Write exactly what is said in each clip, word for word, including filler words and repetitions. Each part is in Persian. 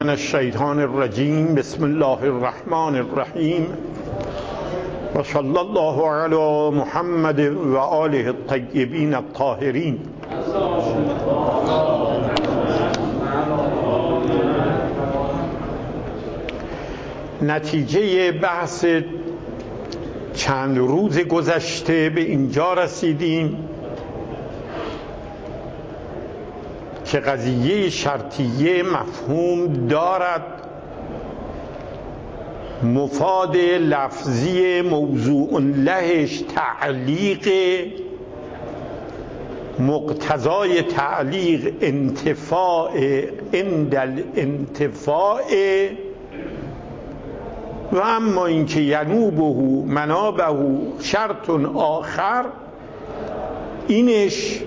من الشیطان الرجیم. بسم الله الرحمن الرحیم و صلی الله علی محمد و آله الطیبین الطاهرین. نتیجه بحث چند روز گذشته به اینجا رسیدیم که قضیه شرطیه مفهوم دارد، مفاد لفظی موضوع لهش تعلیق، مقتضای تعلیق انتفاع عند الانتفاع، و اما اینکه ینوبه منابه شرط آخر، اینش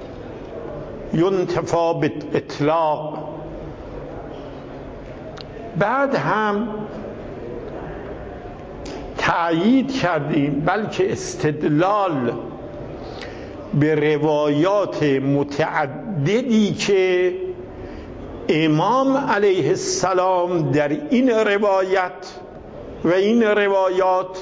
ینتفا به اطلاق. بعد هم تأیید کردیم بلکه استدلال به روایات متعددی که امام علیه السلام در این روایت و این روایات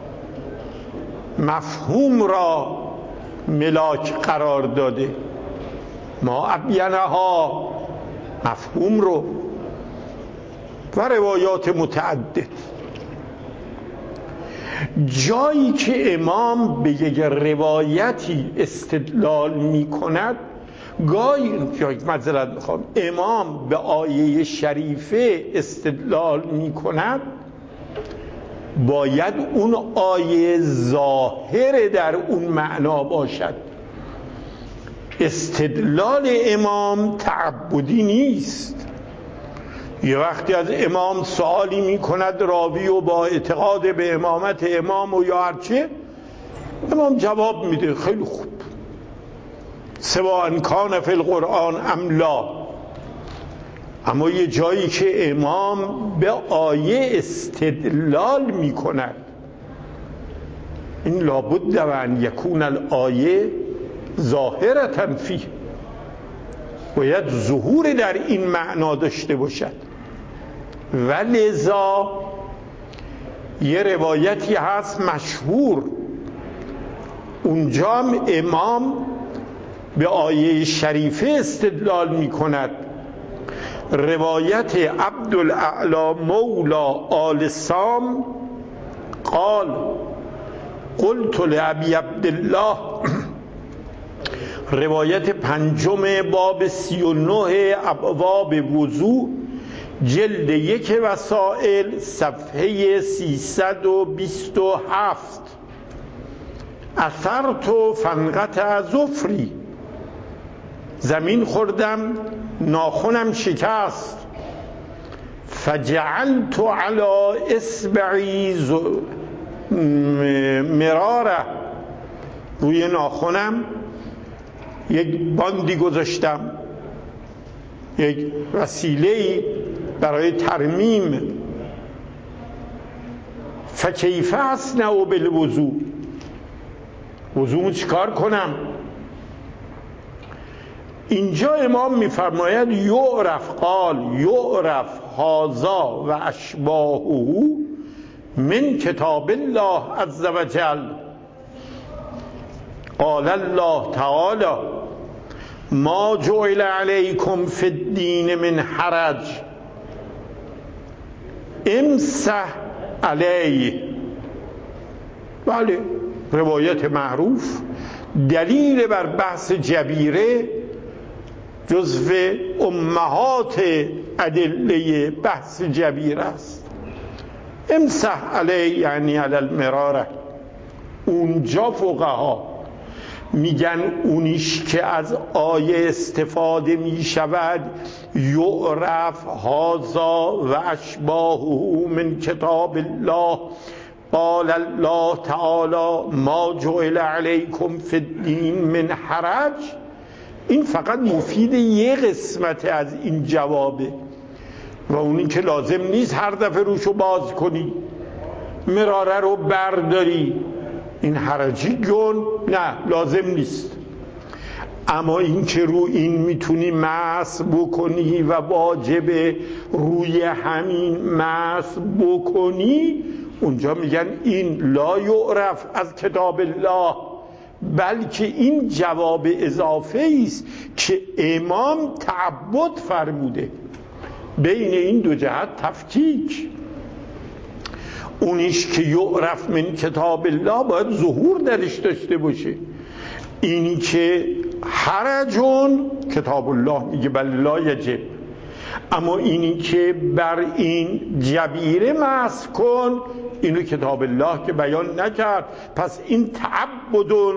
مفهوم را ملاک قرار داده، ما ابینها مفهوم رو، و روایات متعدد. جایی که امام به یک روایتی استدلال می کند، گاهی معذرت میخوام امام به آیه شریفه استدلال می کند، باید اون آیه ظاهر در اون معنا باشد. استدلال امام تعبدی نیست. یه وقتی از امام سوالی می کند راوی و با اعتقاد به امامت امام و یا هرچه، امام جواب میده خیلی خوب، سواء کان فی القرآن ام لا. اما یه جایی که امام به آیه استدلال می کند، این لابد و ان یکون الآیه ظاهرة فیه، باید ظهور در این معنا داشته باشد. و لذا یه روایتی هست مشهور، اونجا امام به آیه شریفه استدلال می کند. روایت عبدالاعلی مولا آل سام قال قلت لابی عبدالله، روایت پنجم باب سی و نه ابواب وضوء، جلد یک وسائل، صفحه سیصد و بیست و هفت. اثرت فنقطع ظفری، زمین خوردم ناخنم شکست. فجعلت علی اصبعی مراره، روی ناخنم یک باندی گذاشتم، یک وسیله‌ای برای ترمیم. فکیف اصنع بالوضوء، وضوء چیکار کنم؟ اینجا امام میفرماید یعرف، قال یعرف هذا و اشباهه من کتاب الله عز وجل. قال الله تعالی ما جعل علیکم فی الدین من حرج امسح علیه. بله، روایت معروف، دلیل بر بحث جبیره، جزو امهات ادله بحث جبیره است. امسح علیه یعنی علی المراره. اونجا فقها میگن اونیش که از آیه استفاده میشود یعرف هذا و اشباهه من کتاب الله، قال الله تعالی ما جعل علیکم فی الدین من حرج، این فقط مفید یه قسمت از این جوابه، و اونی که لازم نیست هر دفعه روشو باز کنی، مراره رو برداری، این حرجی گون نه، لازم نیست. اما این که رو این میتونی مس بکنی و واجب روی همین مس بکنی، اونجا میگن این لا یعرف از کتاب الله، بلکه این جواب اضافه است که امام تعبد فرموده. بین این دو جهت تفکیک. اونیش که یعرف من کتاب الله باید ظهور درش داشته باشه. اینی که حرجون کتاب الله میگه بل لا یجب، اما اینی که بر این جبیره مسح کن، اینو کتاب الله که بیان نکرد. پس این تعبدون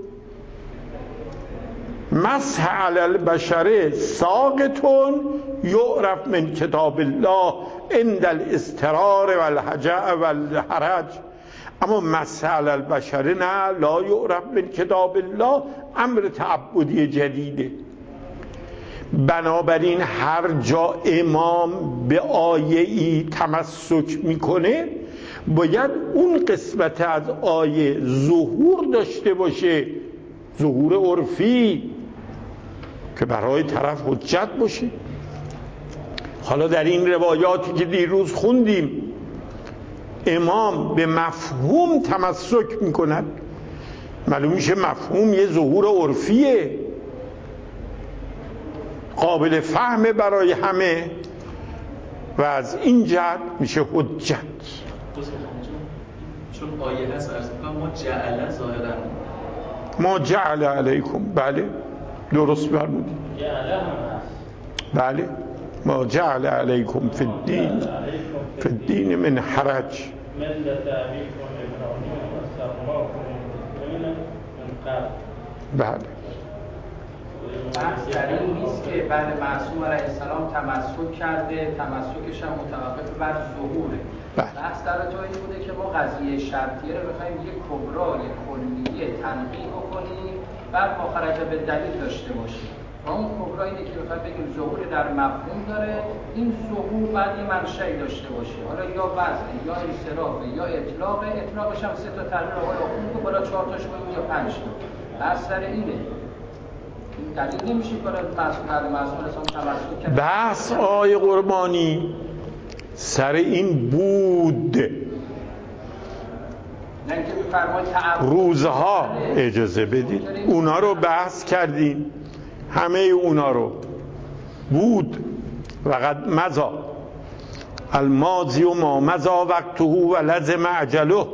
مسح علی البشر ساقطون یعرف من کتاب الله عند الاضطرار والحجع والحرج، اما مسح علی البشر نه، لا یعرف من کتاب الله، امر تعبدی جدیده. بنابراین هر جا امام به آیه ای تمسک میکنه باید اون قسمت از آیه ظهور داشته باشه، ظهور عرفی که برای طرف حجت باشه. حالا در این روایاتی که دیروز خوندیم امام به مفهوم تمسک میکند، معلوم میشه مفهوم یه ظهور عرفیه، قابل فهم برای همه و از این جهت میشه حجت. چون آیه هست ارز میکنم ما جعله ظاهرا ما جعل علیکم، بله درست فرمودید، جعله هم هست، بله ما جعل علیکم فی الدین فی الدین من حرج ملت ابیکم ابراهیم و سماکم المسلمین من قبل. بله بحث در این نیست که بعد معصوم علیه السلام تمسک کرده، تمسکش هم متوقف بر ظهوره. بحث در تو این بوده که ما قضیه شرطیه رو بخوایم یه کبرا، یه کلیه تنقیح بکنیم، بعد مخرج به دلیل داشته باشیم. و اون کبرا اینه که بخوایم بگیم ظهور در مفهوم داره، این ظهور بعد یه منشأی داشته باشه، حالا یا وضع یا انصرافه یا اطلاق. اطلاقش هم سه تا تعبیر آقای آخوند که بالا چهار تاش بگیم یا پنج تا. بحث سر اینه. دلیل نمیشه برای معصوم بعد معصوم رسام تمسک کرد. بحث آقای قربانی سر این بود. نه اینکه می‌فرمایید تعبد روزها اجازه بدید اونا رو بحث کردیم، همه اونا رو بود و قد مضا الماضی و ما مضا وقته و لزم اجله.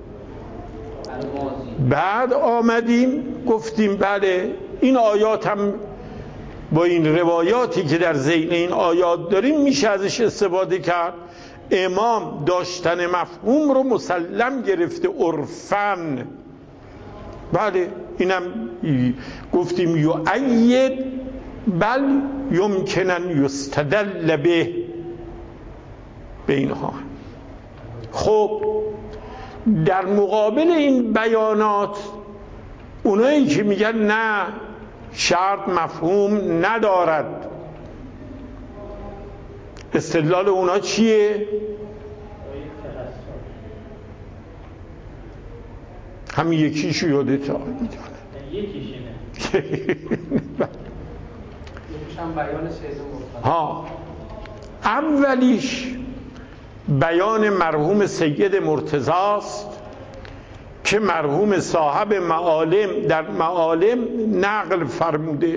بعد آمدیم گفتیم بله این آیات هم با این روایاتی که در ذیل این آیات داریم میشه ازش استفاده کرد. امام داشتن مفهوم رو مسلم گرفته عرفاً، بله اینم گفتیم یؤید بل یمکنن یستدل به به اینها. خب در مقابل این بیانات اونایی که میگن نه شرط مفهوم ندارد، استدلال اونا چیه؟ همین یکیشو یادت آقای میدونه یکیش اینه یکیش هم بیان سید مرتضی. ها اولیش بیان مرحوم سید مرتضی است که مرحوم صاحب معالم در معالم نقل فرموده.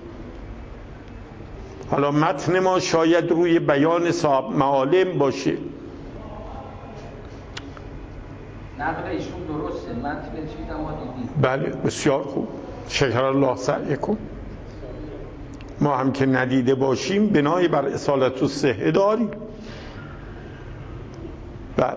حالا متن ما شاید روی بیان صاحب معالم باشه، نقل ایشون درسته، متن چیز ما دیدیم. بله بسیار خوب، شکر الله سعیکم. ما هم که ندیده باشیم بنای بر اصالت الصحه داریم. بله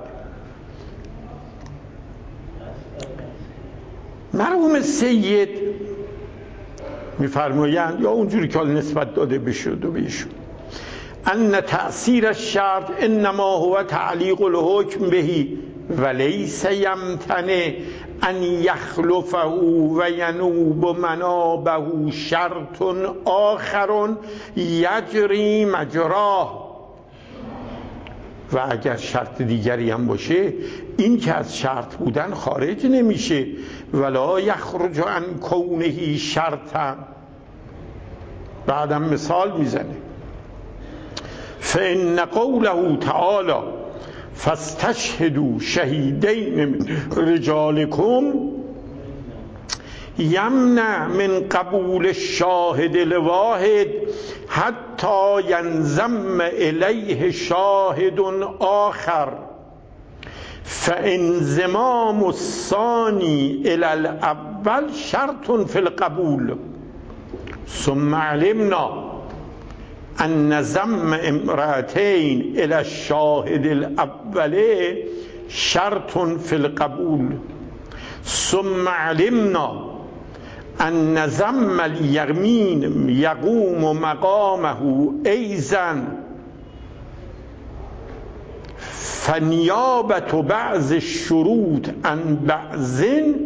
مرحوم سید میفرمایند یا اونجوری که نسبت داده بشد و بهشون ان تأثیر الشرط انما هو تعلیق الحکم بهی ولیس یمتنع ان یخلفه و ینوب منابه شرط آخر یجری مجراه. و اگر شرط دیگری هم باشه این که از شرط بودن خارج نمیشه. ولا یخرج عن کونه شرطا، بعدم مثال میزنه. فإن قوله تعالی فاستشهدوا شهیدین من رجالکم یمنع من قبول الشاهد الواحد حتی ینضم الیه شاهد آخر فانضمام الثانی الی الاول شرط فی القبول ثم علمنا ان ضم امرأتین الی الشاهد الاول شرط فی القبول ثم علمنا ان ضم الیمین یقوم مقامه ایضا فنیابت بعض الشروط عن بعض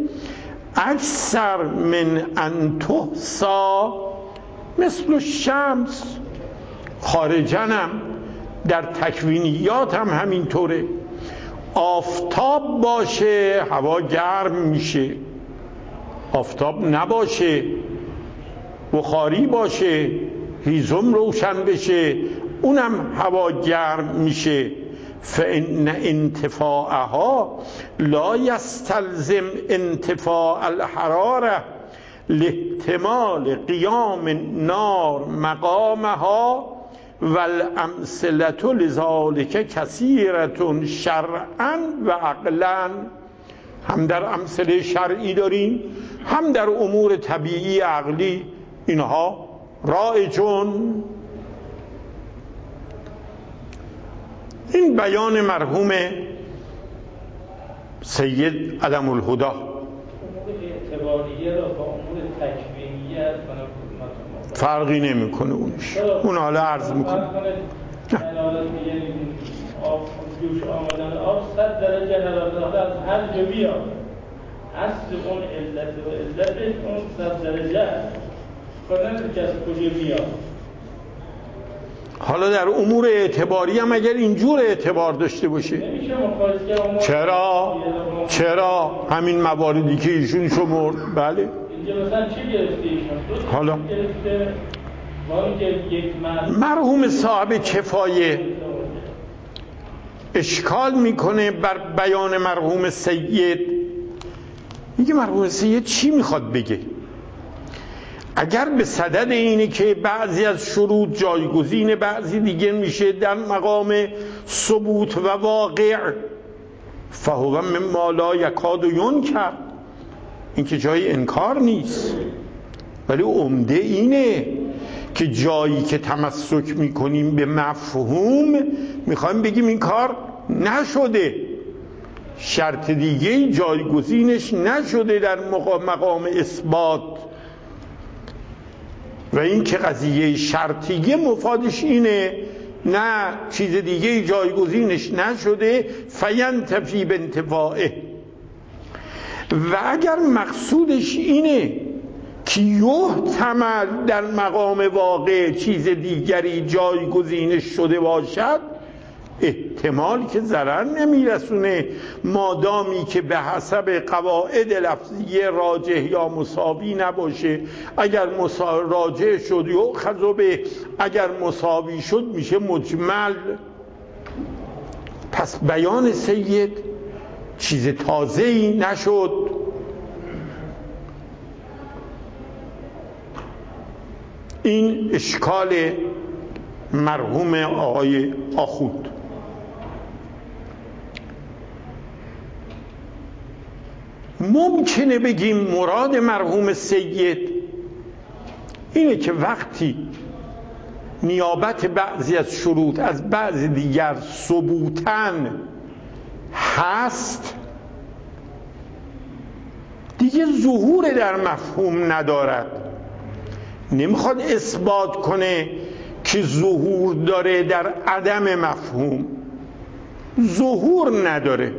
اکثر من ان تحصى مثل الشمس. خارجنم در تکوینیات هم همینطوره. آفتاب باشه هوا گرم میشه، آفتاب نباشه بخاری باشه هیزم روشن بشه اونم هوا گرم میشه. فإن انتفاعها لا يستلزم انتفاع الحرارة لاحتمال قیام النار مقامها والامثلة لذلك کثیرة شرعا و عقلا. هم در امثله شرعی داریم هم در امور طبیعی عقلی اینها رایجون. این بیان مرحوم سید علم الهدی. امور اعتباریه را با امور تکوینیه فرقی نمیکنه اونش، اون حالا عرض میکنه. آب جوش آمدن آب صد درجه حرارت از هر جا بیاد، اصل اون علت و علتش اون صد درجه است، کنن که از کجا بیاد. حالا در امور اعتباری هم اگر اینجور اعتبار داشته باشه نمیشه مقایسه امور. چرا؟ چرا؟ همین مواردی که ایشون شمرد. بله اینجا مثلا چی گرفته ایشون؟ حالا گرفته وانی که یک مرد مرحوم صاحب کفایه اشکال میکنه بر بیان مرحوم سید. میگه مرحوم سید چی میخواد بگه؟ اگر به صدد اینه که بعضی از شروط جایگزین بعضی دیگه میشه در مقام ثبوت و واقع، فهو مما لا یکاد ینکر، این که جای انکار نیست. ولی عمده اینه که جایی که تمسک میکنیم به مفهوم میخوایم بگیم این کار نشده، شرط دیگه جایگزینش نشده در مقام اثبات. و این که قضیه شرطیه مفادش اینه نه چیز دیگه جایگزینش نشده، فینتفی به انتفاعه. و اگر مقصودش اینه که یحتمل در مقام واقع چیز دیگری جایگزینش شده باشد، احتمال که ضرر نمیرسونه مادامی که به حسب قواعد لفظیه راجح یا مساوی نباشه. اگر راجح شد یؤخذ به، اگر مساوی شد میشه مجمل. پس بیان سید چیز تازه‌ای نشد. این اشکال مرحوم آقای آخوند. ممکنه بگیم مراد مرحوم سید اینه که وقتی نیابت بعضی از شروط از بعضی دیگر ثبوتن هست دیگه ظهور در مفهوم ندارد. نمیخواد اثبات کنه که ظهور داره در عدم مفهوم، ظهور نداره.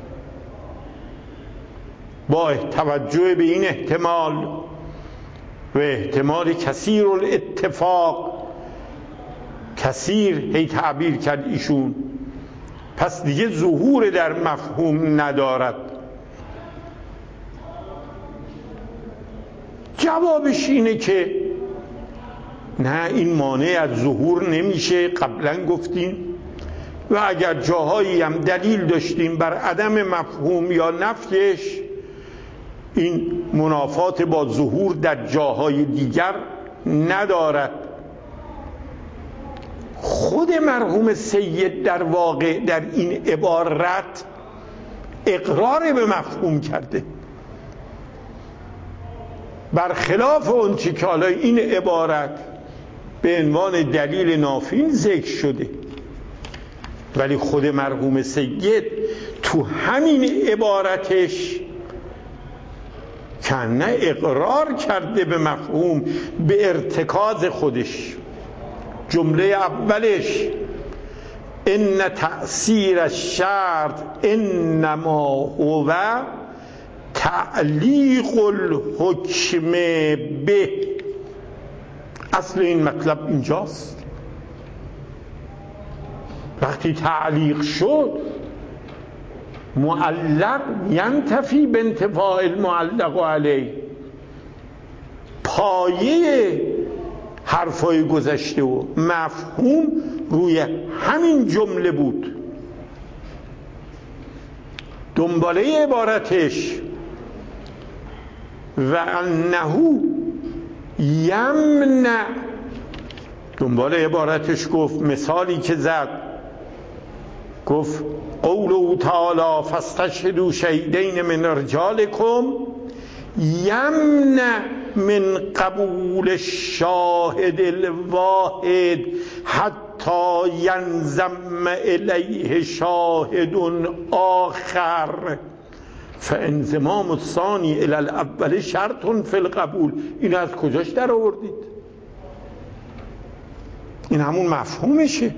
با توجه به این احتمال و احتمال کثیر الاتفاق، کثیر هی تعبیر کرد ایشون، پس دیگه ظهور در مفهوم ندارد. جوابش اینه که نه این مانع از ظهور نمیشه، قبلا گفتیم. و اگر جاهایی هم دلیل داشتیم بر عدم مفهوم یا نفیش، این منافات با ظهور در جاهای دیگر ندارد. خود مرحوم سید در واقع در این عبارت اقرار به مفهوم کرده، برخلاف اون چی که حالا این عبارت به عنوان دلیل نافی ذکر شده. ولی خود مرحوم سید تو همین عبارتش کنه اقرار کرده به مفهوم به ارتکاز خودش. جمله اولش ان تأثیر الشرط انما هو تعلیق الحکم به، اصل این مطلب اینجاست. وقتی تعلیق شد معلق ینتفی به انتفاع المعلق علیه، پایه حرفای گذشته و مفهوم روی همین جمله بود. دنباله عبارتش و انه یمنع، دنباله عبارتش گفت، مثالی که زد گفت قوله تعالی فاستشهدوا شهیدین من رجالکم یمنع من قبول الشاهد الواحد حتی ینضم الیه شاهد آخر فانضمام الثانی الی الاول شرط فی القبول. این از کجاش در آوردید؟ این همون مفهومشه.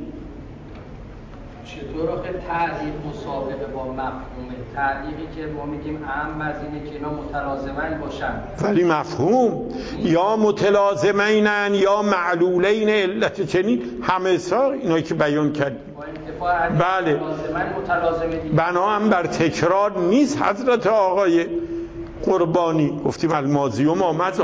چطور آخه تعلیق مسابقه با مفهومه؟ تعلیقی که ما میگیم اهم از اینه که اینا متلازمین باشن، ولی مفهوم یا متلازمینن یا معلولین علت چنین همه سا اینا که بیان کردیم. بله بنا هم بر تکرار نیست حضرت آقای قربانی، گفتیم الماضی و ما مضی.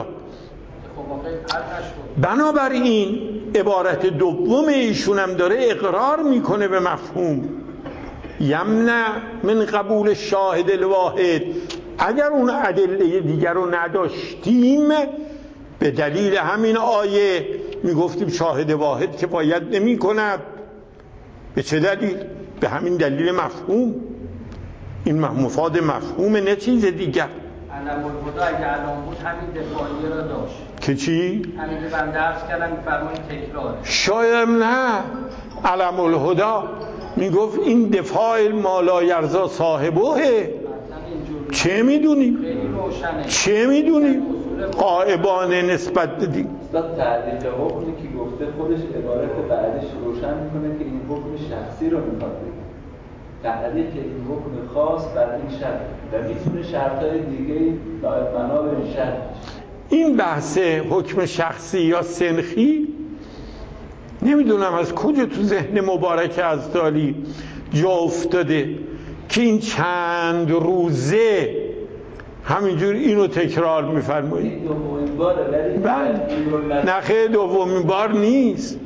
بنابراین عبارت دوم ایشون هم داره اقرار میکنه به مفهوم یمنع من قبول شاهد الواحد. اگر اون ادله دیگر رو نداشتیم به دلیل همین آیه میگفتیم شاهد واحد که باید نمی کند. به چه دلیل؟ به همین دلیل مفهوم. این مفاد مفهوم نه چیز دیگر. علم الهدا اگه علم بود همین دفاعیه را داشت که چی؟ همین که بنده عرض کردم میفرمایید تکرار. شاید نه، علم الهدا میگفت این دفاع مالا یرزا صاحبه. چه میدونیم؟ چه میدونیم؟ غائبانه نسبت دادیم. استاد تعلیق حکمی که گفته خودش عبارت بعدش روشن میکنه که این حکم شخصی رو میخواد بگه. تعلیق این حکم خاص بر این شرط و میتونه شرطهای دیگه بنا به این شرط. این بحث حکم شخصی یا سنخی نمیدونم از کجا تو ذهن مبارک عزدالی جا افتاده که این چند روزه همینجور اینو تکرار میفرمایید. این دومین باره ولی بله نخه دومین بار نیست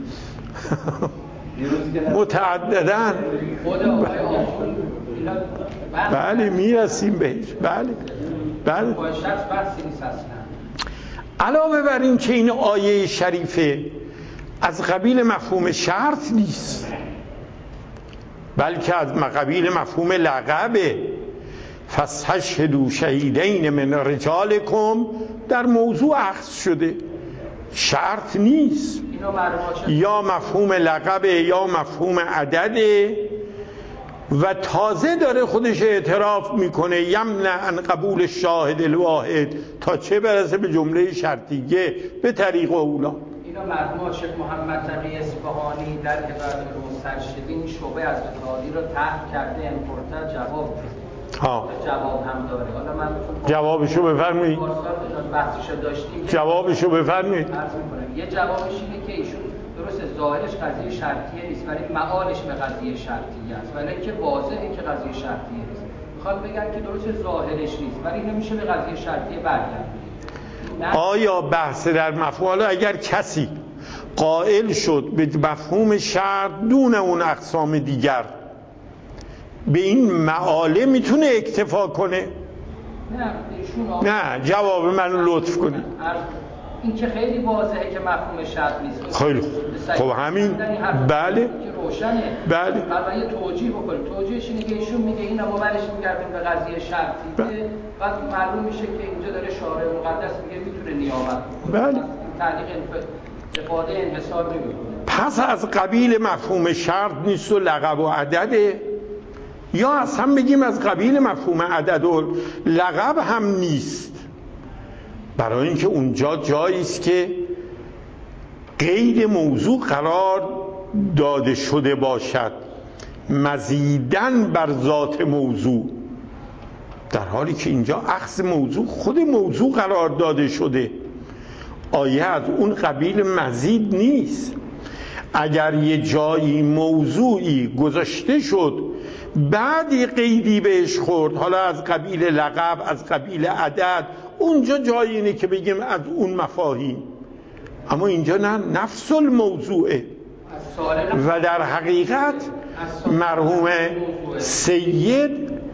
متعددن. بله میرسیم بهش. بله بله. علاوه بر این که این آیه شریفه از قبیل مفهوم شرط نیست بلکه از قبیل مفهوم لقبه. فاستشهدوا شهیدین من رجالکم در موضوع اخذ شده، شرط نیست. یا مفهوم لقبه یا مفهوم عدده و تازه داره خودش اعتراف میکنه یمنع عن قبول شاهد الواحد تا چه برسه به جمله شرطیه به طریق اولا. اینا مرحوم شیخ محمد تقی اصفهانی در هدایت المسترشدین شعبه از اتحادی رو تحت کرده امپورتر جواب ها. جواب هم داره. حالا من جوابشو بفرمایید. بحثشو داشتیم. جوابشو بفرمایید. عرض می‌کنم یه جوابش اینه که ایشون درسته ظاهرش قضیه شرطیه نیست ولی معالش به قضیه شرطیه است، ولی اینکه واضحه که قضیه شرطیه نیست. میخواد بگن که درسته ظاهرش نیست ولی نمیشه به قضیه شرطیه برگردید. آیا بحث در مفهوم، حالا اگر کسی قائل شد به مفهوم شرط دون اون اقسام دیگر، به این معاله میتونه اکتفا کنه؟ نه، جواب من لطف کنید. این که خیلی واضحه که مفهوم شرط نیست. خیلی خب همین بله که روشنه. بله بعد یه توجیه بکنیم. توجیهش اینه که ایشون میگه این ما برش میگردیم به قضیه شرطی، بله. بعد معلوم میشه که اینجا داره شارع مقدس میگه میتونه نیابت بکنه. بله. تعلیق استفاده انحصار نمیکنه. پس از قبیل مفهوم شرط نیست و لقب و عدده، یا اصلا بگیم از قبیل مفهوم عدد و لقب هم نیست، برای اینکه اونجا جایی است که قید موضوع قرار داده شده باشد مزیداً بر ذات موضوع، در حالی که اینجا اخذ موضوع خود موضوع قرار داده شده. آیه از اون قبیل مزید نیست. اگر یه جایی موضوعی گذاشته شد بعدی قیدی بهش خورد، حالا از قبیل لقب، از قبیل عدد، اونجا جایی اینه که بگیم از اون مفاهیم، اما اینجا نه، نفس الموضوعه. و در حقیقت مرحوم سید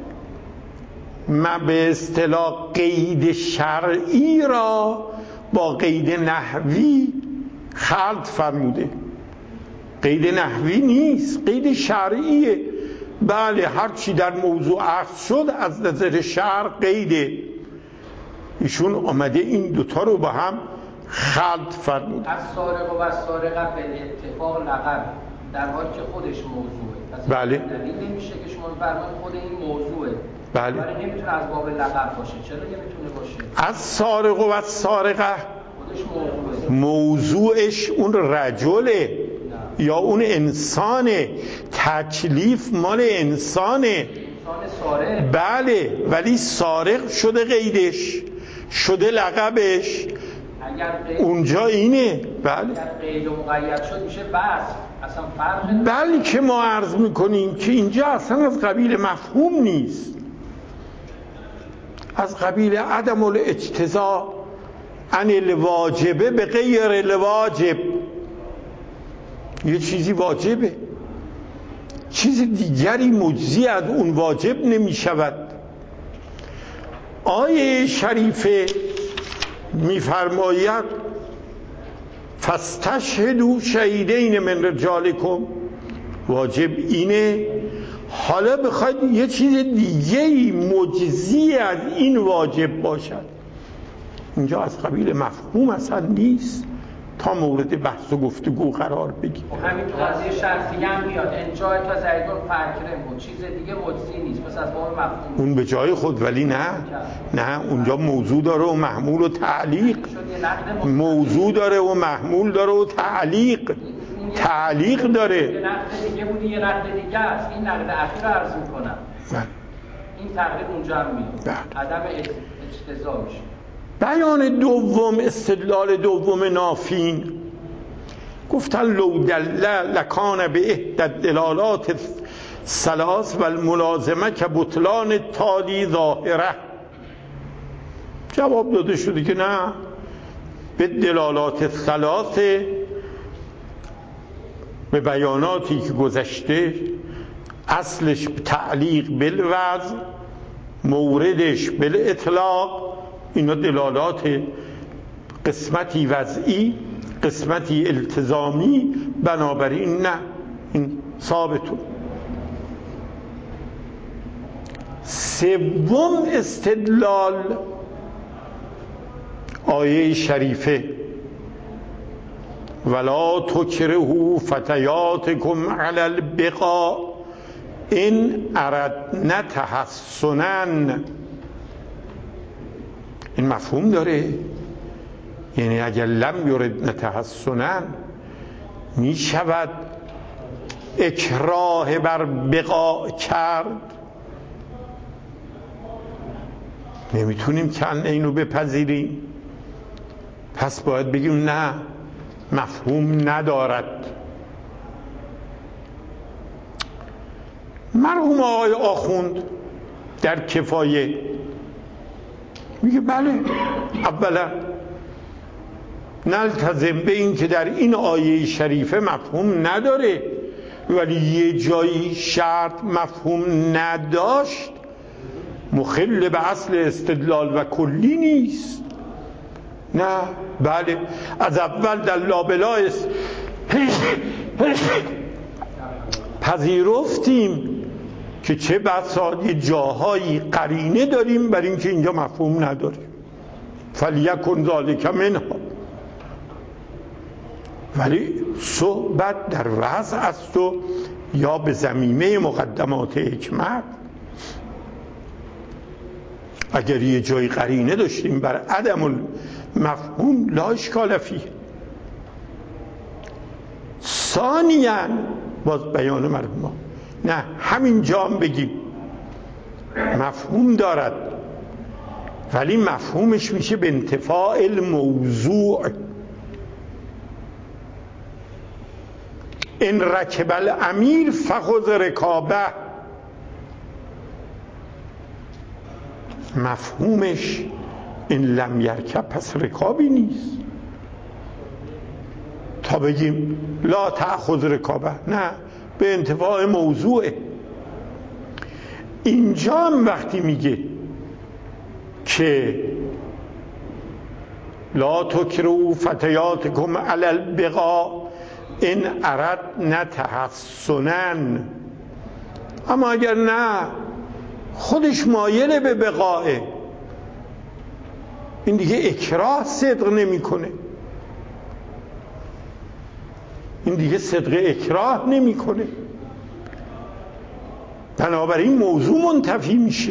ما به اصطلاح قید شرعی را با قید نحوی خلط فرموده. قید نحوی نیست، قید شرعیه. بله، هر چی در موضوع اخذ شد از نظر شرع قیده. ایشون آمده این دوتا رو با هم خلط فرموده. از سارق و از سارقه به اتفاق لقب، در حالی که خودش موضوعه. بله. دلیل نمیشه که شما فرمایید خود این موضوعه. بله. ولی نمیتونه از باب لقب باشه. چرا نمیتونه باشه؟ از سارق و از سارقه خودش موضوعه. موضوعش اون رجله یا اون انسانه، تکلیف مال انسانه. انسان سارق. بله، ولی سارق شده قیدش، شده لقبش. اگر قید اونجا اینه. بله. اگر قید و مقید شد میشه بس. اصلا فرق بله که ما عرض میکنیم که اینجا اصلا از قبیل مفهوم نیست، از قبیل عدم الاجتزا عن الواجبه به غیر الواجب. یه چیزی واجبه، چیز دیگری مجزی از اون واجب نمی شود. آیه شریفه می فرماید فاستشهدوا شهیدین من رجالکم، واجب اینه. حالا بخواید یه چیز دیگری مجزی از این واجب باشد، اینجا از قبیل مفهوم اصلا نیست تا مورد بحث و گفتگو قرار بگیر. همین تو قضیه شرطی هم میاد انجای تا زیدون فرکرم بود، چیز دیگه مجزی نیست، پس از باب مفهوم اون به جای خود، ولی نه نه اونجا موضوع داره و محمول و تعلیق، موضوع داره و محمول داره و تعلیق تعلیق داره. یه نقد دیگه بودی، یه نقد دیگه است. این نقد اخیر رو عرض میکنم. این تقریب اونجا هم میاد عدم اجتزا میشه. بیان دوم، استدلال دوم نافین، گفتن لو دل لکان به احدى دلالات ثلاث و الملازمه که بطلان تالی ظاهره. جواب داده شده که نه، به دلالات ثلاث، به بیاناتی که گذشته، اصلش تعلیق بالوضع، موردش بالاطلاق، اینا دلالات قسمتی وضعی قسمتی التزامی، بنابراین نه، این ثابتون. سوم استدلال آیه شریفه ولا تکرهوا فتیاتکم علی البغاء ان اردنا تحصنا. این مفهوم داره، یعنی اگر لم یردن تحصنا می شود اکراه بر بقا کرد. نمیتونیم که اینو بپذیریم، پس باید بگیم نه، مفهوم ندارد. مرحوم آقای آخوند در کفایه میگه بله، اولا نلتزم به این که در این آیه شریفه مفهوم نداره، ولی یه جایی شرط مفهوم نداشت مخل به اصل استدلال و کلی نیست. نه، بله، از اول در لابلایس پذیرفتیم که چه بسا یه جاهایی قرینه داریم بر این که اینجا مفهوم نداره. فلیکن ذالک منها. ولی صحبت در وضع است و یا به ضمیمه مقدمات حکمت. اگر یه جای قرینه داشتیم بر عدم المفهوم لا اشکال فیه. ثانیاً باز بیان مرحوم، نه همین جا هم بگیم مفهوم دارد، ولی مفهومش میشه به انتفاع الموضوع. ان رکب الامیر فخذ رکابه، مفهومش این لم یرکب پس رکابی نیست. تا بگیم لا تأخذ رکابه، نه، به انتفاع موضوعه. اینجا هم وقتی میگه که لا تکرهوا فتیاتکم علی البغاء ان اردنا تحصنا، اما اگر نه خودش مایل به بقائه، این دیگه اکراه صدق نمیکنه، این دیگه صدق اکراه نمیکنه، بنابراین موضوع منتفی میشه.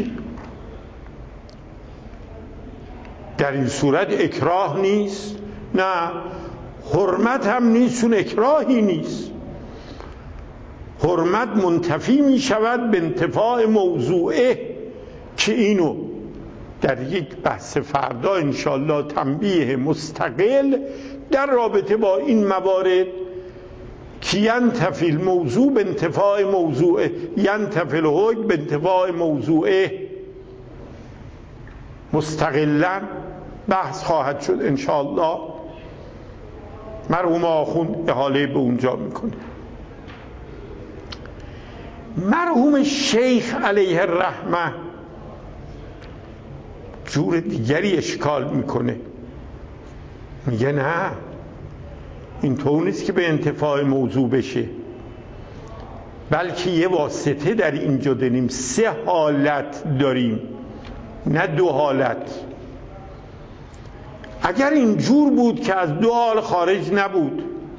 در این صورت اکراه نیست، نه حرمت هم نیست، چون اکراهی نیست. حرمت منتفی می شود به انتفاع موضوعه که اینو در یک بحث فردا انشالله تنبیه مستقل در رابطه با این موارد که ینتفی الموضوع به انتفاع موضوعه، ینتفی الحکم به انتفاع موضوعه، مستقلا بحث خواهد شد انشالله. مرحوم آخوند احاله به اونجا میکنه. مرحوم شیخ علیه الرحمه جور دیگری اشکال میکنه، میگه نه این طور نیست که به انتفاع موضوع بشه، بلکه یه واسطه در اینجا داریم، سه حالت داریم نه دو حالت. اگر این جور بود که از دو حال خارج نبود،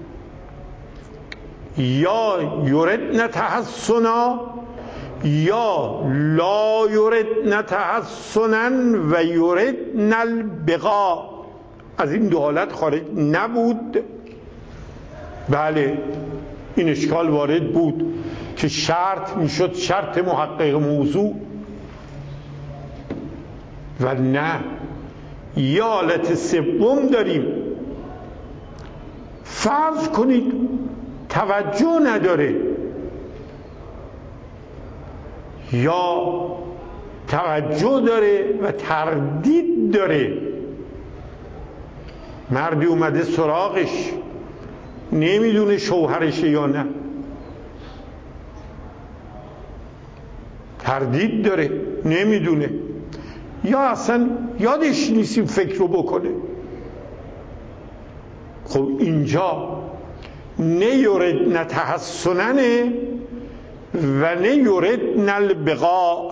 یا یردن تحسنا یا لا یردن تحسنا و یردن البقاء، از این دو حالت خارج نبود، بله این اشکال وارد بود که شرط میشد شرط محقق موضوع، و نه یه حالت سوم داریم. فرض کنید توجه نداره یا توجه داره و تردید داره، مردی اومده سراغش نمیدونه شوهرشه یا نه، تردید داره نمیدونه، یا اصلا یادش نیست فکر رو بکنه. خب اینجا نه یردن تحسننه و نه یردن البقاء،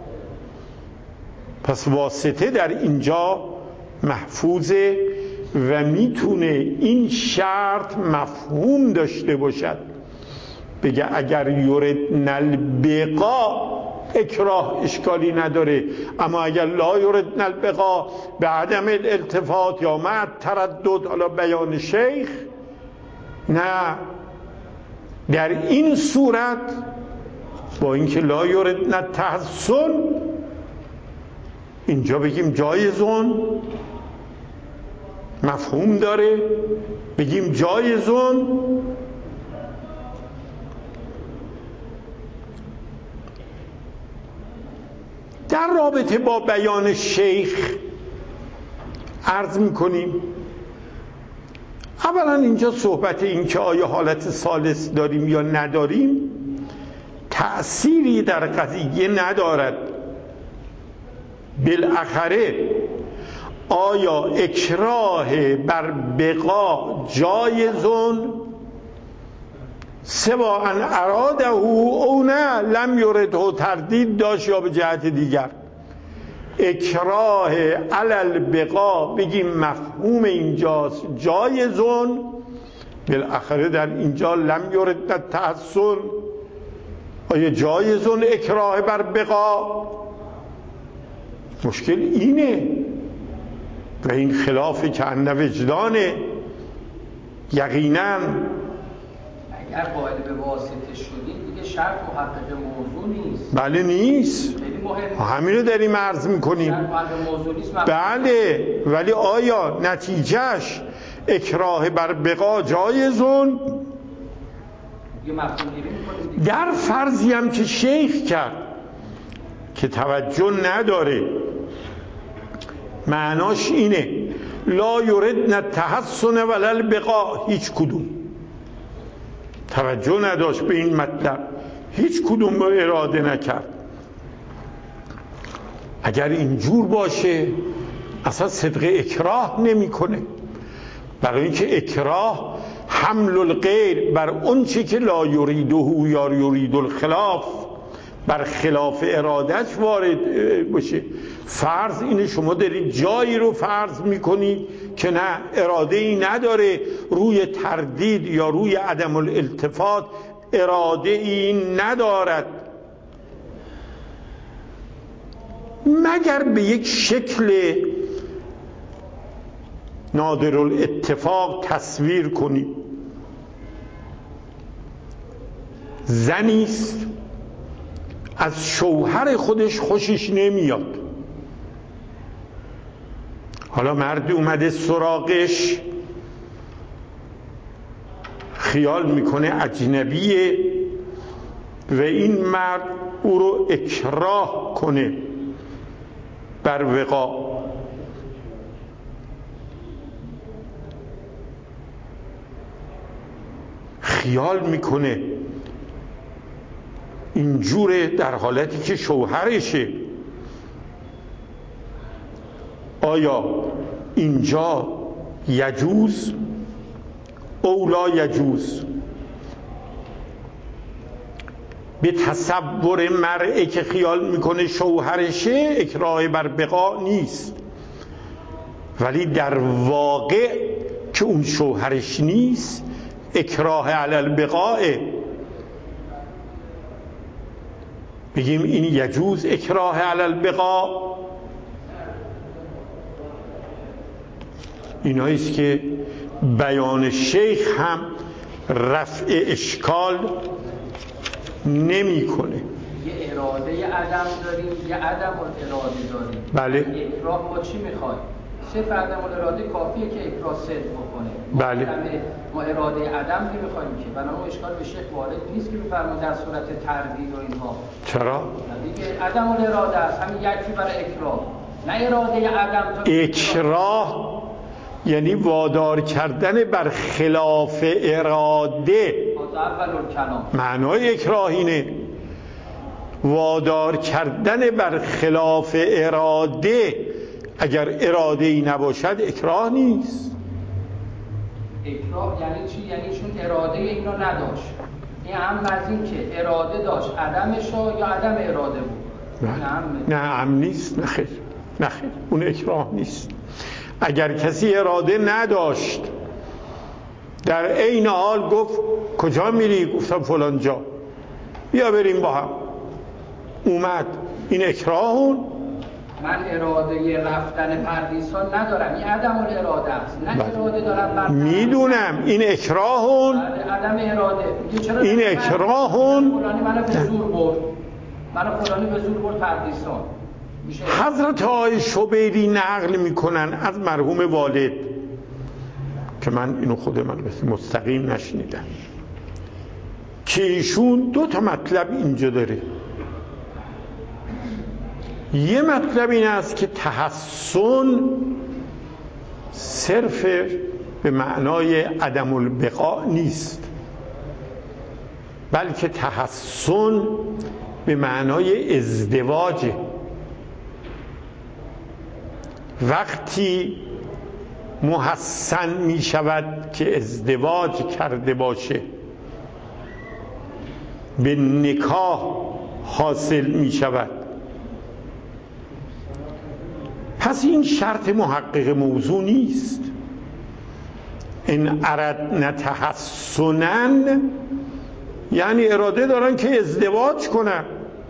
پس واسطه در اینجا محفوظه و میتونه این شرط مفهوم داشته باشد. بگه اگر یردن البقاء اکراه اشکالی نداره، اما اگر لا یردن البقاء به عدم الالتفات یا مع تردد، حالا بیان شیخ، نه در این صورت با اینکه لا یردن التحسن اینجا بگیم جایزون، مفهوم داره، بگیم جایزون. در رابطه با بیان شیخ عرض میکنیم اولا اینجا صحبت این که آیا حالت ثالث داریم یا نداریم تأثیری در قضیه ندارد. بالاخره آیا اکراه بر بقا جایزون سواء اراده او نه لم یرده، تردید داشت یا به جهت دیگر. اکراه علی البقا بگیم مفهوم اینجاست جایزون، بالاخره در اینجا لم یرد تحسن. آیا جایزون اکراه بر بقا؟ مشکل اینه و این خلاف که ان وجدانه. یقینا اگر قائل به واسطه شدیم دیگه شرط محقق موضوع نیست. بله نیست، خیلی مهمه. همین رو داریم عرض میکنیم. شرط محقق موضوع نیست. بله، ولی آیا نتیجهش اکراه بر بقا جایزون؟ یه مفهوم گیری میکنیم در فرضی هم که شیخ کرد که توجه نداره، معناش اینه لا یردن التحسن ولا البقا، هیچ کدوم توجه نداشت به این مطلب، هیچ کدوم رو اراده نکرد. اگر اینجور باشه اصلا صدق اکراه نمیکنه، برای اینکه اکراه حمل الغیر بر اون چی که لا یریده یا یرید الخلاف، بر خلاف ارادش وارد باشه. فرض اینه شما دارید جایی رو فرض میکنید که نه، اراده ای نداره، روی تردید یا روی عدم الالتفات اراده ای ندارد، مگر به یک شکل نادر الاتفاق تصویر کنید. زنیست از شوهر خودش خوشش نمیاد، حالا مرد اومده سراغش، خیال میکنه اجنبیه و این مرد او رو اکراه کنه بر وقا. خیال میکنه اینجوره در حالتی که شوهرشه. آیا اینجا یجوز او لا یجوز؟ به تصور مرئه که خیال میکنه شوهرشه اکراه بر بقا نیست، ولی در واقع که اون شوهرش نیست اکراه علی البقاء. بگیم این یجوز اکراه علی البقاء. ایناییست که بیان شیخ هم رفع اشکال نمی کنه. یه اراده عدم داریم، یه عدم اراده داریم. بله. اکراه با چی میخوایم؟ صرف عدم اراده کافیه که اکراه صدق بکنه. بله. ما اراده عدم نمیخوایم که، بنابراین اشکال به شیخ وارد نیست که بفرمایید در صورت تردید و اینها. چرا؟ دیگه عدم اراده است، همین یکی برای اکراه. نه اراده عدم. اکراه یعنی وادار کردن بر خلاف اراده. معنای اکراه اینه وادار کردن بر خلاف اراده. اگر اراده ای نباشد اکراه نیست. اکراه یعنی چی؟ یعنی چون اراده اینو نداشت. این هم از این که اراده داشت عدمشو یا عدم اراده بود. نه نه هم نیست. نخیر نخیر اون اکراه نیست. اگر کسی اراده نداشت در عین حال گفت کجا میری؟ گفتم فلان جا، بیا بریم با هم، اومد، این اکراهون. من اراده رفتن پردیسان ندارم، این عدم اراده است. نه بله. اراده دارم میدونم این اکراهون. عدم اراده. چرا این اکراهون فلانی منو به زور برد، منو فلانی به زور برد پردیسان. حضرت آقای شبیری نقل میکنن از مرحوم والد که من اینو خود من مستقیم نشنیدم که ایشون دو تا مطلب اینجا داره. یه مطلب این است که تحسن صرف به معنای عدم البقاء نیست، بلکه تحسن به معنای ازدواجه. وقتی محسن می شود که ازدواج کرده باشه، به نکاح حاصل می شود، پس این شرط محقق موضوع نیست. این اردنا تحسنن یعنی اراده دارن که ازدواج کنن.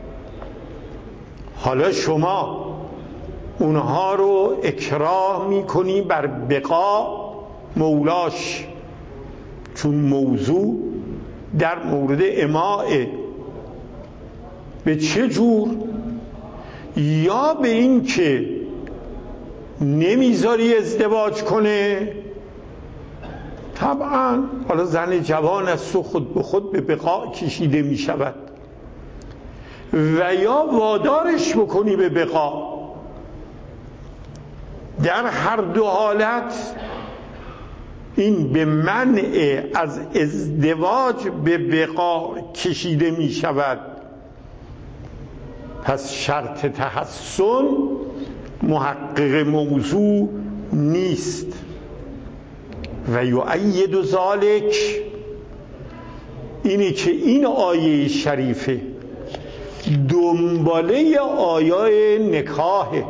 حالا شما اونها رو اکراه میکنی بر بقا مولاش، چون موضوع در مورد اماعه. به چه جور؟ یا به این که نمیذاری ازدواج کنه، طبعا حالا زن جوان است و خود به خود به بقا کشیده می شود، و یا وادارش بکنی به بقا. در هر دو حالت این به منع از ازدواج به بقا کشیده می شود. پس شرط تحسن محقق موضوع نیست. و یؤید ذلک، اینی که این آیه شریفه دنباله آیای نکاحه.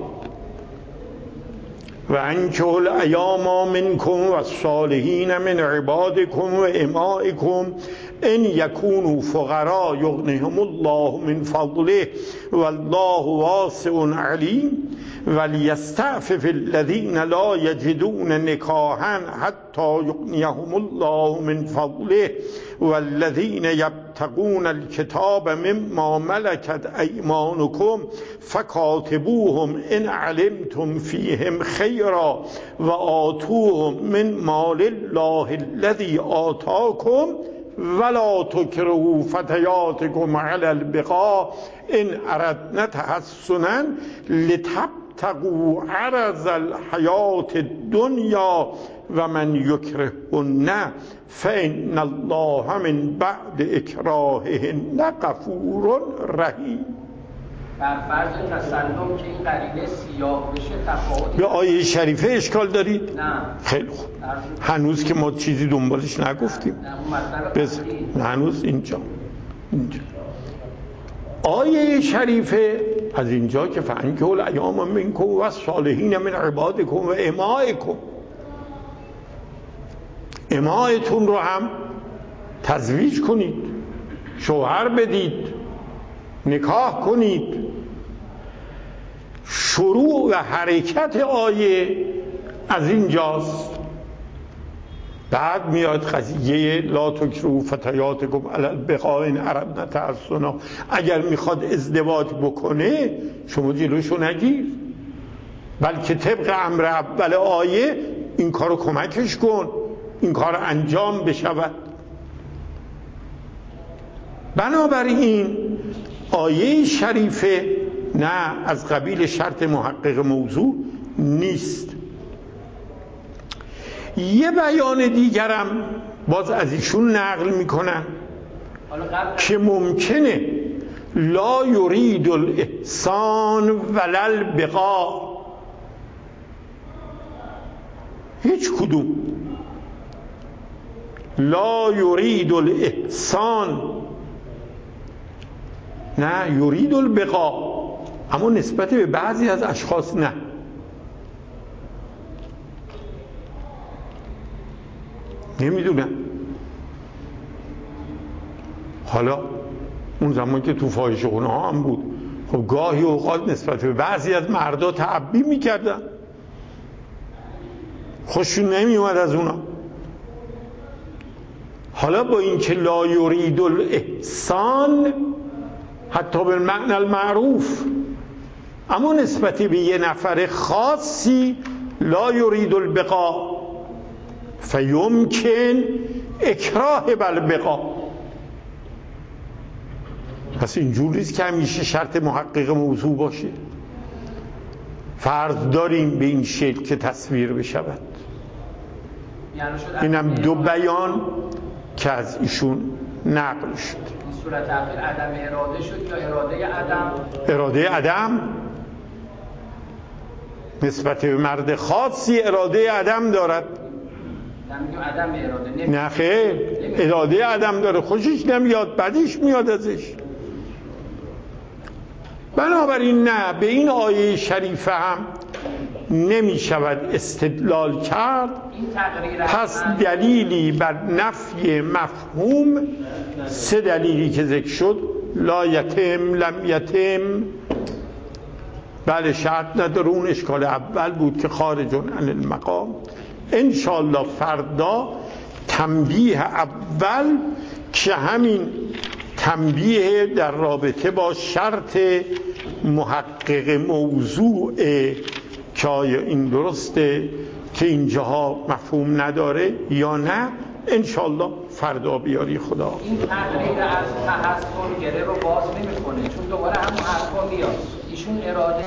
و انکحوا الایام منکم و الصالحین من عبادکم و امائکم ان یکونوا فقراء یغنیهم الله من فضله والله واسع علیم ولیستعفف الذین لا یجدون نکاحا حتی یغنیهم الله من فضله والذین یبتغون الکتاب مما ملکت ایمانکم فکاتبوهم ان علمتم فیهم خیرا و آتوهم من مال الله الذی آتاکم ولا تکرهوا فتیاتکم علی البقاء ان اردنا تحسنا لتبتغوا عرض الحیات الدنیا و من یکرههن فان الله من بعد اکراههن غفور رحیم. بر فرض تسلم که این قرینه سیاه بشه تفاوت به آیه شریفه اشکال دارید؟ نه. خیلی خوب. هنوز که ما چیزی دنبالش نگفتیم. بس هنوز اینجا اینجا آیه شریفه از اینجا که فانکحوا الایام منکم و الصالحین من عبادکم و امائکم، امائتون رو هم تزویج کنید، شوهر بدید، نکاح کنید. شروع و حرکت آیه از اینجاست. بعد میاد قضیه لا تکرهوا فتیاتکم علی البقاء ان اردنا تحسنا. اگر میخواد ازدواج بکنه شما جلوشو نگیر، بلکه طبق امر اول آیه این کارو کمکش کن، این کار انجام بشود. بنابراین آیه شریفه نه از قبیل شرط محقق موضوع نیست. یه بیان دیگرم باز از ایشون نقل میکنن که ممکنه لا یرید الاحسان ولا البقاء، هیچ کدوم، لا یرید الاحسان نه یرید البقاء، اما نسبت به بعضی از اشخاص نه. نمیدونم، حالا اون زمان که تو فاحشه‌خونه ها هم بود، خب گاهی اوقات نسبت به بعضی از مردا تعبی میکردن، خوششون نمی اومد از اونا. حالا با این که لا یرید الاحسان حتی بالمعنی المعروف، اما نسبت به یه نفر خاصی لا یرید البقاء فیمکن اکراه بالبقاء. پس اینجور نیست که همیشه شرط محقق موضوع باشه. فرض داریم به این شکل که تصویر بشود. اینم دو بیان که از ایشون نقل شد. این صورت اخیر عدم اراده شد یا اراده عدم؟ اراده عدم نسبت به مرد خاصی اراده عدم دارد. عدم اراده نه خیر، اراده عدم داره، خوشش نمیاد، بدش میاد ازش. بنابراین نه، به این آیه شریفه هم نمی شود استدلال کرد. پس دلیلی بر نفی مفهوم، سه دلیلی که ذکر شد، لا یتم، لم یتم، بله شرط نداره، اون اشکال اول بود که خارج عن المقام. انشالله فردا تنبیه اول که همین تنبیه در رابطه با شرط محقق موضوع که آیا این درسته که اینجاها مفهوم نداره یا نه، انشالله فردا بیاری خدا. این تغییر از تحصل گره رو باز نمی‌کنه، چون دوباره همون حرفا میاد. ایشون اراده